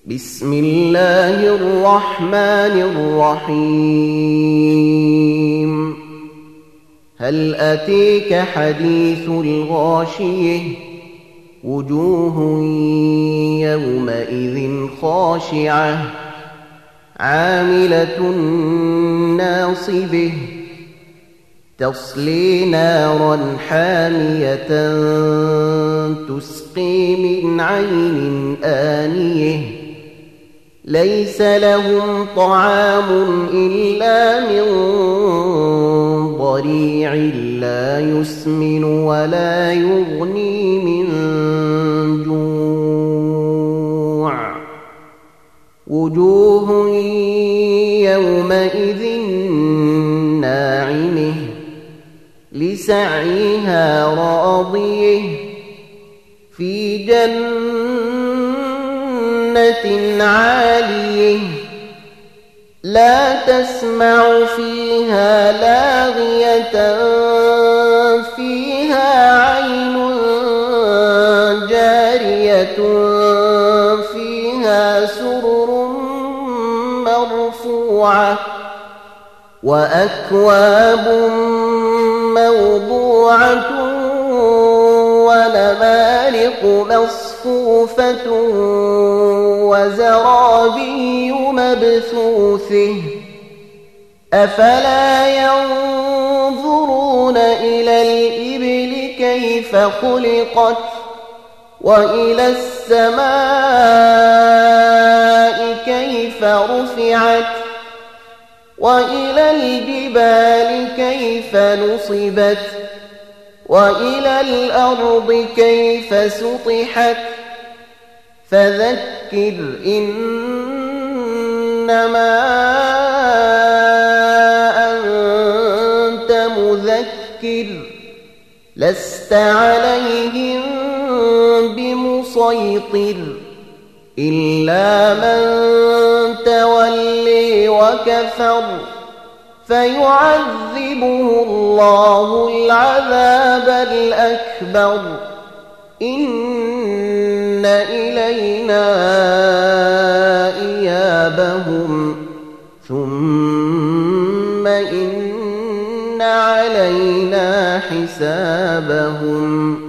بسم الله الرحمن الرحيم هل أتيك حديث الغاشية وجوه يومئذ خاشعة عاملة ناصبة تصلي نارا حامية تسقي من عين آنية ليس لهم طعام إلا من ضريع لا يسمن ولا يغني من جوع وجوه يومئذ ناعمة لسعيها راضية في جنة عالية لا تسمع فيها لاغية فيها عين جارية فيها سرر مرفوعة وأكواب موضوعة ونمارق مصفوفة وزرابي مبثوثة أفلا ينظرون إلى الإبل كيف خلقت وإلى السماء كيف رفعت وإلى الجبال كيف نصبت وإلى الأرض كيف سطحت فذكر إنما أنت مذكر لست عليهم بمسيطر إلا من تولي وكفر فيعذبه الله العذاب الأكبر إن إلينا إيابهم ثم إن علينا حسابهم